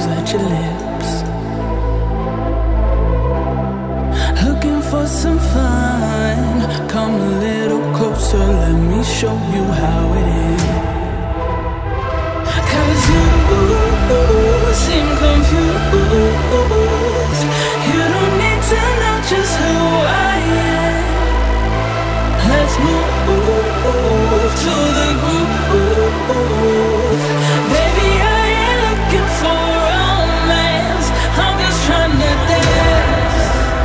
close at your lips. Looking for some fun. Come a little closer, let me show you how it is. 'Cause you seem confused. You don't need to know just who I am. Let's move to the groove. Baby, I ain't looking for romance. I'm just trying to dance.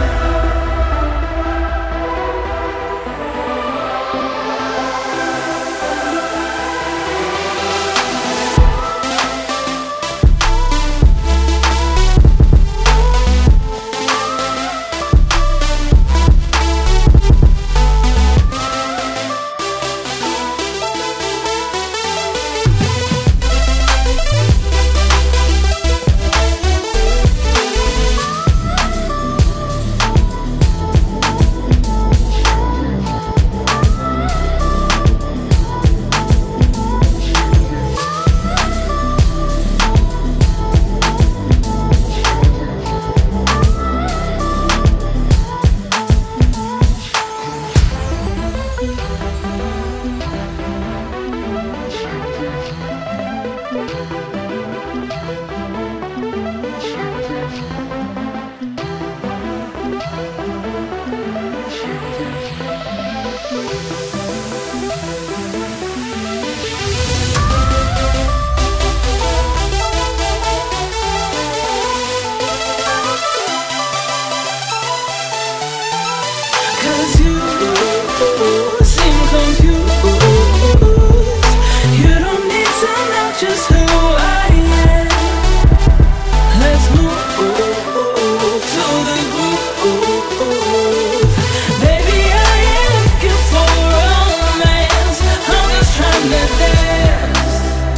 Just who I am. Let's move to the groove. Baby, I ain't looking for romance. I'm just trying to dance.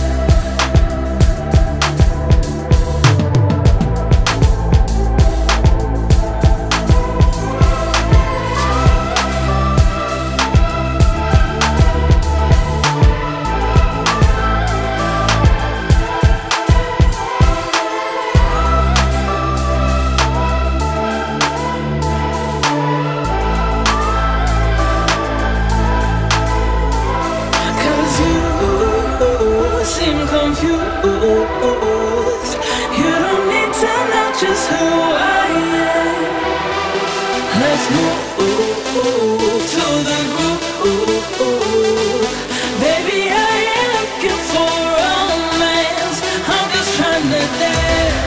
Seem confused. You don't need to know just who I am. Let's move to the groove. Baby, I ain't looking for romance. I'm just trying to dance.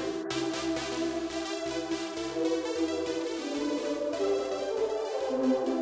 Thank you.